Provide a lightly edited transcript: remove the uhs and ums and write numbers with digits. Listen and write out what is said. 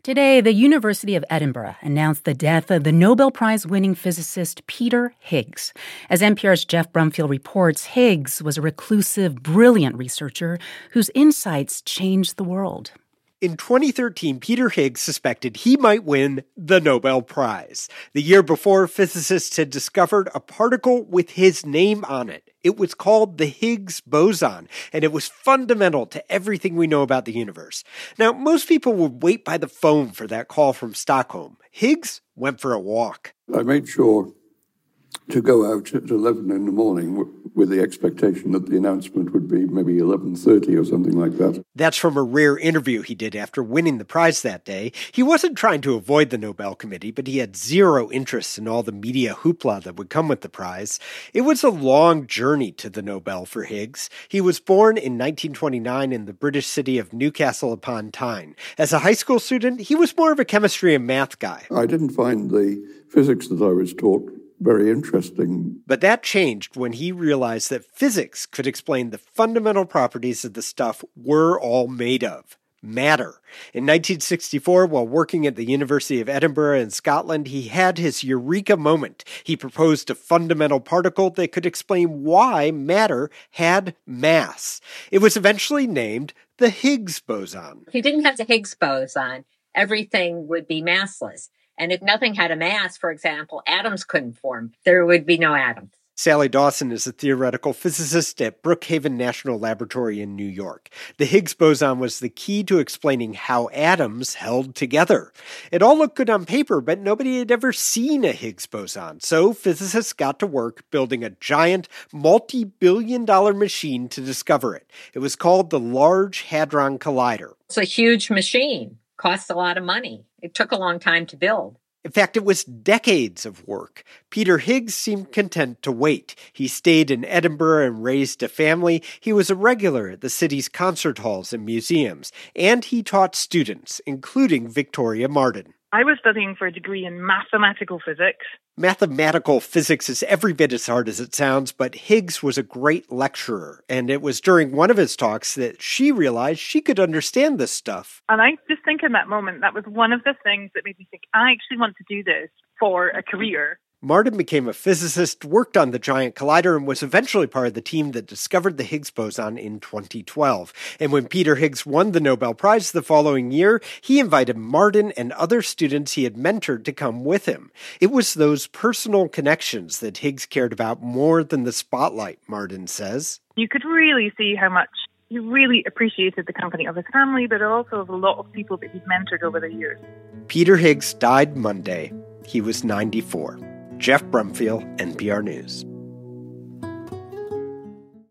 Today, the University of Edinburgh announced the death of the Nobel Prize-winning physicist Peter Higgs. As NPR's Jeff Brumfield reports, Higgs was a reclusive, brilliant researcher whose insights changed the world. In 2013, Peter Higgs suspected he might win the Nobel Prize. The year before, physicists had discovered a particle with his name on it. It was called the Higgs boson, and it was fundamental to everything we know about the universe. Now, most people would wait by the phone for that call from Stockholm. Higgs went for a walk. I made sure to go out at 11 in the morning with the expectation that the announcement would be maybe 11:30 or something like that. That's from a rare interview he did after winning the prize that day. He wasn't trying to avoid the Nobel Committee, but he had zero interest in all the media hoopla that would come with the prize. It was a long journey to the Nobel for Higgs. He was born in 1929 in the British city of Newcastle upon Tyne. As a high school student, he was more of a chemistry and math guy. I didn't find the physics that I was taught very interesting. But that changed when he realized that physics could explain the fundamental properties of the stuff we're all made of. Matter. In 1964, while working at the University of Edinburgh in Scotland, he had his eureka moment. He proposed a fundamental particle that could explain why matter had mass. It was eventually named the Higgs boson. If you didn't have the Higgs boson, everything would be massless. And if nothing had a mass, for example, atoms couldn't form. There would be no atoms. Sally Dawson is a theoretical physicist at Brookhaven National Laboratory in New York. The Higgs boson was the key to explaining how atoms held together. It all looked good on paper, but nobody had ever seen a Higgs boson. So physicists got to work building a giant, multi-billion-dollar machine to discover it. It was called the Large Hadron Collider. It's a huge machine. Costs a lot of money. It took a long time to build. In fact, it was decades of work. Peter Higgs seemed content to wait. He stayed in Edinburgh and raised a family. He was a regular at the city's concert halls and museums. And he taught students, including Victoria Martin. I was studying for a degree in mathematical physics. Mathematical physics is every bit as hard as it sounds, but Higgs was a great lecturer, and it was during one of his talks that she realized she could understand this stuff. And I just think in that moment, that was one of the things that made me think, I actually want to do this for a career. Martin became a physicist, worked on the Giant Collider, and was eventually part of the team that discovered the Higgs boson in 2012. And when Peter Higgs won the Nobel Prize the following year, he invited Martin and other students he had mentored to come with him. It was those personal connections that Higgs cared about more than the spotlight, Martin says. You could really see how much he really appreciated the company of his family, but also of a lot of people that he'd mentored over the years. Peter Higgs died Monday. He was 94. Jeff Brumfield, NPR News.